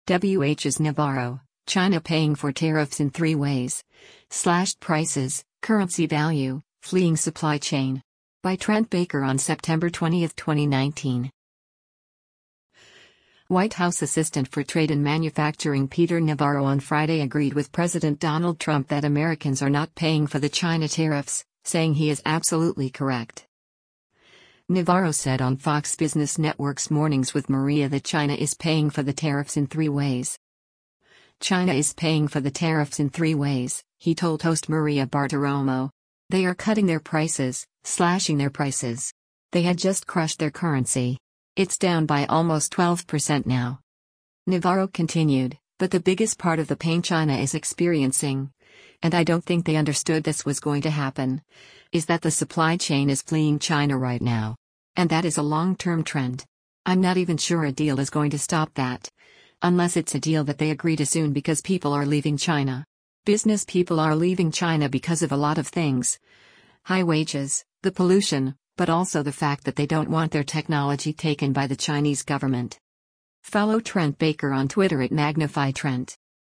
WH's Navarro, China paying for tariffs in 3 ways. Slashed prices, currency value, fleeing supply chain. By Trent Baker on September 20, 2019. White House Assistant for Trade and Manufacturing Peter Navarro on Friday agreed with President Donald Trump that Americans are not paying for the China tariffs, saying he is absolutely correct. Navarro said on Fox Business Network's Mornings with Maria that China is paying for the tariffs in 3 ways. China is paying for the tariffs in 3 ways, he told host Maria Bartiromo. They are cutting their prices, slashing their prices. They had just crushed their currency. It's down by almost 12% now. Navarro continued, but the biggest part of the pain China is experiencing, and I don't think they understood this was going to happen, is that the supply chain is fleeing China right now. And that is a long-term trend. I'm not even sure a deal is going to stop that. Unless it's a deal that they agree to soon because people are leaving China. Business people are leaving China because of a lot of things. High wages, the pollution, but also the fact that they don't want their technology taken by the Chinese government. Follow Trent Baker on Twitter at MagnifyTrent.